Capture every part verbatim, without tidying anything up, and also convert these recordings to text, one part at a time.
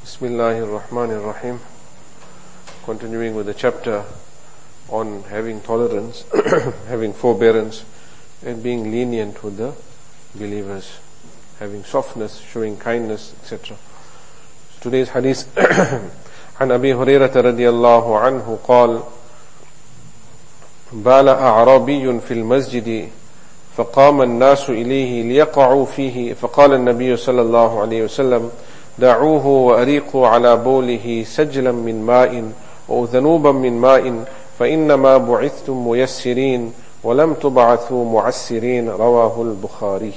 Bismillahir Rahmanir Rahim. Continuing with the chapter on having tolerance, having forbearance, and being lenient with the believers, having softness, showing kindness, et cetera. Today's hadith عن أبي هريرة رضي الله عنه قال بال أعرابي في المسجد فقام الناس إليه ليقعوا فيه فقال النبي صلى الله عليه وسلم دعوه وأريقوا على بوله سجلا من ماء وذنوبا من ماء فإنما بعثتم ميسرين ولم تبعثوا معسرين رواه البخاري.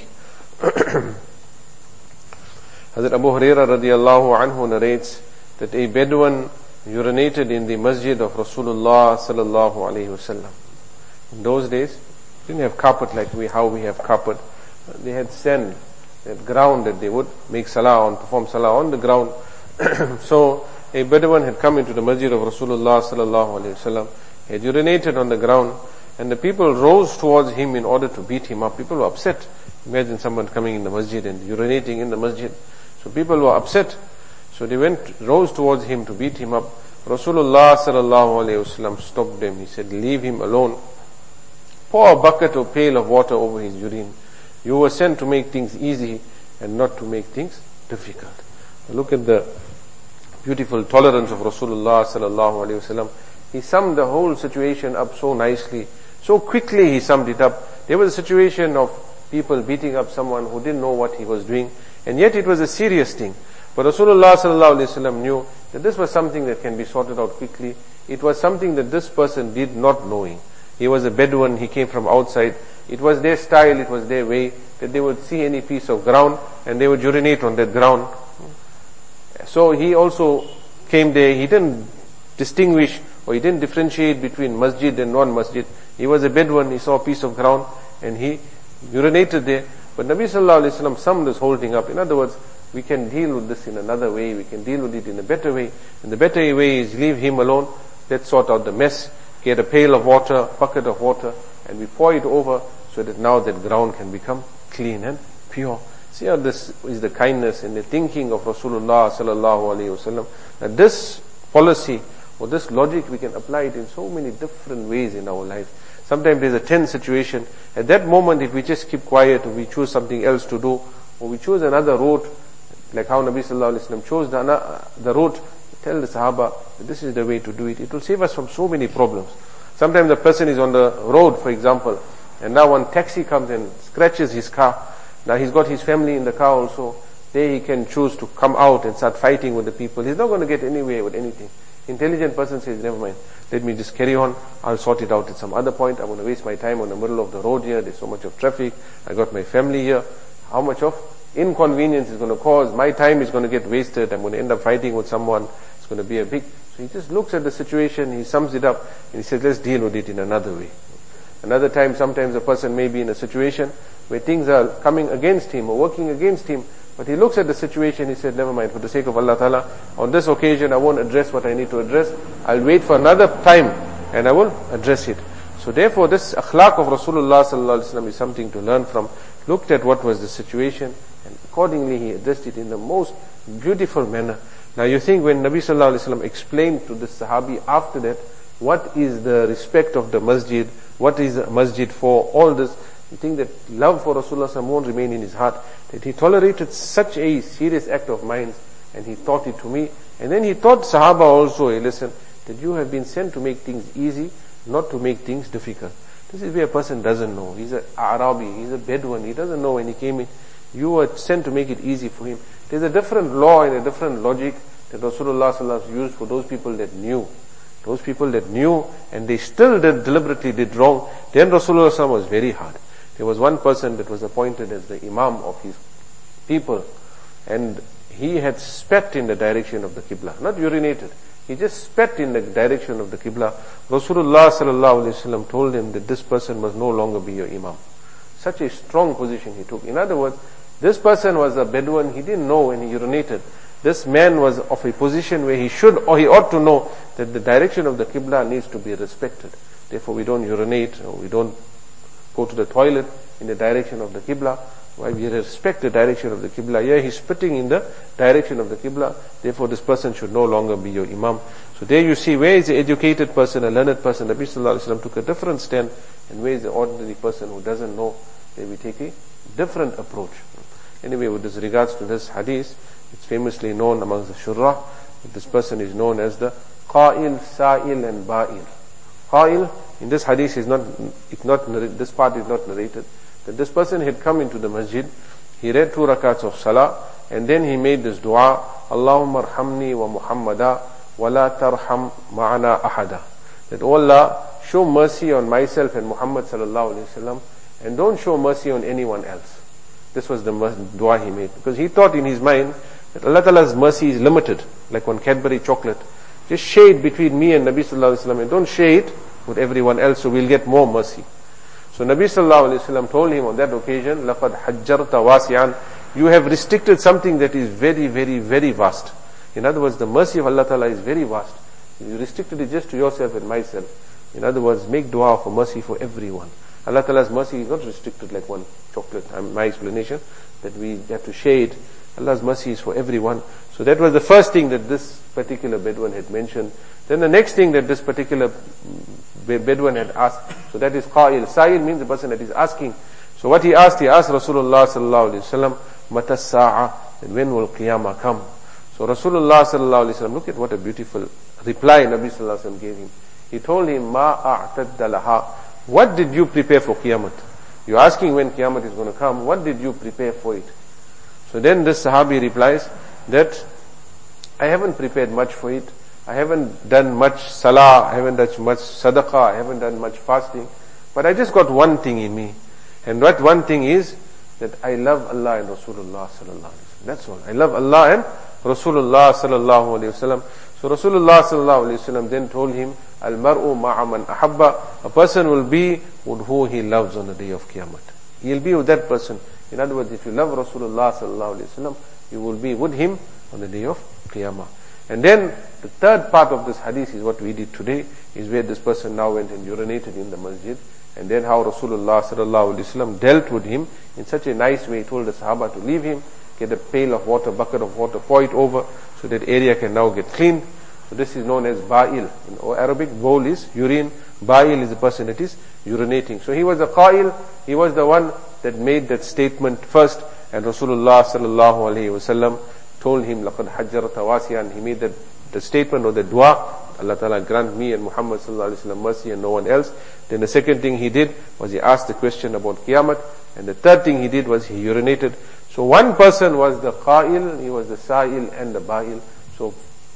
Hazrat Abu Hurairah radiallahu anhu narrates that a Bedouin urinated in the masjid of Rasulullah sallallahu alayhi wasallam. In those days, they didn't have carpet like we how we have carpet. They had sand, they had ground that they would make salah on, perform salah on the ground. So a Bedouin had come into the masjid of Rasulullah sallallahu alayhi wasallam. He had urinated on the ground, and the people rose towards him in order to beat him up. People were upset. Imagine someone coming in the masjid and urinating in the masjid. So people were upset. So they went, rose towards him to beat him up. Rasulullah sallallahu alayhi wasallam stopped them. He said, leave him alone. Pour a bucket or pail of water over his urine. You were sent to make things easy and not to make things difficult. Look at the beautiful tolerance of Rasulullah sallallahu alayhi wasallam. He summed the whole situation up so nicely. So quickly he summed it up. There was a situation of people beating up someone who didn't know what he was doing. And yet it was a serious thing. But Rasulullah sallallahu alayhi wasallam knew that this was something that can be sorted out quickly. It was something that this person did not knowing. He was a Bedouin, he came from outside. It was their style, it was their way, that they would see any piece of ground and they would urinate on that ground. So he also came there, he didn't distinguish or he didn't differentiate between masjid and non-masjid. He was a Bedouin, he saw a piece of ground and he urinated there. But Nabi sallallahu alayhi wasallam summed this whole thing up. In other words, we can deal with this in another way, we can deal with it in a better way. And the better way is leave him alone, let's sort out the mess, get a pail of water, bucket of water, and we pour it over so that now that ground can become clean and pure. See how this is the kindness and the thinking of Rasulullah sallallahu alayhi wasallam. That this policy or this logic, we can apply it in so many different ways in our life. Sometimes there's a tense situation. At that moment, if we just keep quiet, or we choose something else to do, or we choose another route, like how Nabi sallallahu alayhi wasallam chose the, the route, tell the Sahaba that this is the way to do it. It will save us from so many problems. Sometimes the person is on the road, for example, and now one taxi comes and scratches his car. Now he's got his family in the car also. There he can choose to come out and start fighting with the people. He's not going to get anywhere with anything. Intelligent person says, never mind, let me just carry on. I'll sort it out at some other point. I'm going to waste my time on the middle of the road here. There's so much of traffic. I got my family here. How much of inconvenience is going to cause? My time is going to get wasted. I'm going to end up fighting with someone. It's going to be a big... So he just looks at the situation, he sums it up, and he says, let's deal with it in another way. Another time, sometimes a person may be in a situation where things are coming against him or working against him, but he looks at the situation, he said, never mind, for the sake of Allah Ta'ala, on this occasion I won't address what I need to address. I'll wait for another time and I will address it. So therefore this akhlaq of Rasulullah Sallallahu Alaihi Wasallam is something to learn from. Looked at what was the situation and accordingly he addressed it in the most beautiful manner. Now you think when Nabi Sallallahu Alaihi Wasallam explained to the Sahabi after that, what is the respect of the masjid, what is the masjid for, all this, you think that love for Rasulullah won't remain in his heart, that he tolerated such a serious act of mine and he taught it to me. And then he taught Sahaba also, hey, listen, that you have been sent to make things easy, not to make things difficult. This is where a person doesn't know. He's an Arabi, he's a Bedouin, he doesn't know when he came in. You were sent to make it easy for him. There's a different law and a different logic that Rasulullah sallallahu alaihi wasallam used for those people that knew. Those people that knew and they still did, deliberately did wrong. Then Rasulullah sallallahu alaihi wasallam was very hard. There was one person that was appointed as the Imam of his people, and he had spat in the direction of the Qibla, not urinated. He just spat in the direction of the Qibla. Rasulullah sallallahu alaihi wasallam told him that this person must no longer be your Imam. Such a strong position he took. In other words, this person was a Bedouin, he didn't know when he urinated. This man was of a position where he should or he ought to know that the direction of the Qibla needs to be respected. Therefore we don't urinate or we don't go to the toilet in the direction of the Qibla. Why? We respect the direction of the Qibla. Yeah, he's spitting in the direction of the Qibla. Therefore, this person should no longer be your Imam. So there you see, where is the educated person, a learned person? Nabi Sallallahu Alaihi Wasallam took a different stand. And where is the ordinary person who doesn't know? There we take a different approach. Anyway, with this regards to this hadith, it's famously known amongst the shurrah that this person is known as the Qa'il, Sa'il and Ba'il. Qa'il, in this hadith is not, it's not, this part is not narrated, that this person had come into the masjid, he read two rakats of salah, and then he made this dua, Allahumma arhamni wa Muhammada, wa la tarham ma'ana ahada. That, oh Allah, show mercy on myself and Muhammad sallallahu alayhi wasallam, and don't show mercy on anyone else. This was the dua he made. Because he thought in his mind that Allah Ta'ala's mercy is limited, like one Cadbury chocolate. Just shade between me and Nabi Sallallahu Alaihi Wasallam, and don't shade with everyone else, so we'll get more mercy. So Nabi Sallallahu Alaihi Wasallam told him on that occasion, لَقَدْ حَجَّرْتَ وَاسِعًا, you have restricted something that is very, very, very vast. In other words, the mercy of Allah Ta'ala is very vast. You restricted it just to yourself and myself. In other words, make dua for mercy for everyone. Allah Ta'ala's mercy is not restricted like one chocolate. Um, my explanation, that we have to shade. Allah's mercy is for everyone. So that was the first thing that this particular Bedouin had mentioned. Then the next thing that this particular Bedouin had asked, so that is Qa'il. Sa'il means the person that is asking. So what he asked, he asked Rasulullah sallallahu alaihi wasallam, Mata sa'a, and when will Qiyamah come? So Rasulullah sallallahu alaihi wasallam, look at what a beautiful reply Nabi sallallahu alaihi wasallam gave him. He told him, Ma a'tadda laha, what did you prepare for Qiyamah? You're asking when Qiyamah is going to come, what did you prepare for it? So then this Sahabi replies that I haven't prepared much for it. I haven't done much salah, I haven't done much sadaqah, I haven't done much fasting. But I just got one thing in me. And what one thing is, that I love Allah and Rasulullah sallallahu alaihi wasallam. That's all. I love Allah and Rasulullah sallallahu alaihi wasallam. So Rasulullah sallallahu alaihi wasallam then told him, Al-mar'u ma'a man ahabba, a person will be with who he loves on the day of Qiyamah. He'll be with that person. In other words, if you love Rasulullah sallallahu alaihi wasallam, you will be with him on the day of Qiyamah. And then the third part of this hadith is what we did today, is where this person now went and urinated in the masjid, and then how Rasulullah sallallahu alaihi wasallam dealt with him in such a nice way. He told the Sahaba to leave him, get a pail of water, bucket of water, pour it over, so that area can now get clean. So this is known as ba'il. In Arabic, bowl is urine. Ba'il is the person that is urinating. So he was a qa'il. He was the one that made that statement first. And Rasulullah sallallahu alaihi wasallam told him, لَقَدْ حَجَّرْتَ وَاسِعًا. He made that the statement or the dua, Allah Ta'ala grant me and Muhammad sallallahu alaihi wasallam mercy and no one else. Then the second thing he did was he asked the question about Qiyamah. And the third thing he did was he urinated. So one person was the qa'il, he was the sa'il and the ba'il. So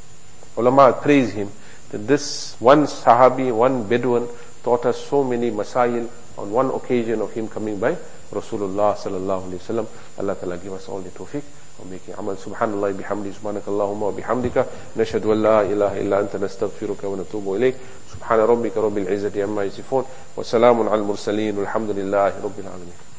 ulama praise him that this one Sahabi, one Bedouin taught us so many masail on one occasion of him coming by Rasulullah sallallahu alaihi wasallam. Allah Ta'ala give us all the tawfiq of making amal. Subhanallah bihamdi, subhanakallahumma wa bihamdika, nashhadu an la ilaha illa anta nastaghfiruka wa natubu ilayk. Subhana rabbika rabbil izzati amma yasifun, wa salamun al mursaleen, walhamdulillahi rabbil alamin.